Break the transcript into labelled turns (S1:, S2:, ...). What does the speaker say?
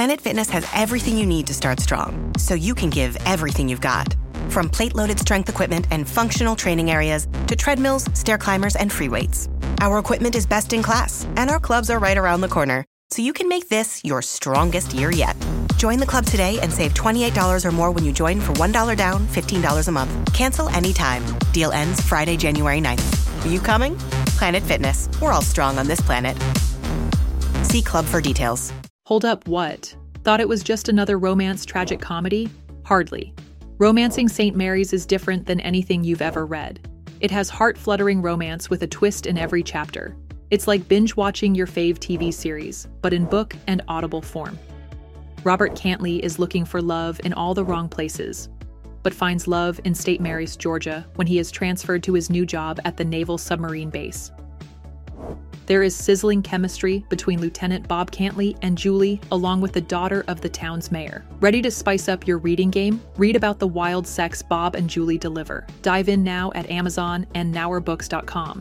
S1: Planet Fitness has everything you need to start strong, so you can give everything you've got. From plate-loaded strength equipment and functional training areas to treadmills, stair climbers, and free weights. Our equipment is best in class, and our clubs are right around the corner, so you can make this your strongest year yet. Join the club today and save $28 or more when you join for $1 down, $15 a month. Cancel anytime. Deal ends Friday, January 9th. Are you coming? Planet Fitness. We're all strong on this planet. See club for details.
S2: Hold up, what? Thought it was just another romance tragic comedy? Hardly. Romancing St. Mary's is different than anything you've ever read. It has heart-fluttering romance with a twist in every chapter. It's like binge-watching your fave TV series, but in book and audible form. Robert Cantley is looking for love in all the wrong places, but finds love in St. Mary's, Georgia, when he is transferred to his new job at the Naval Submarine Base. There is sizzling chemistry between Lieutenant Bob Cantley and Julie, along with the daughter of the town's mayor. Ready to spice up your reading game? Read about the wild sex Bob and Julie deliver. Dive in now at Amazon and NowerBooks.com.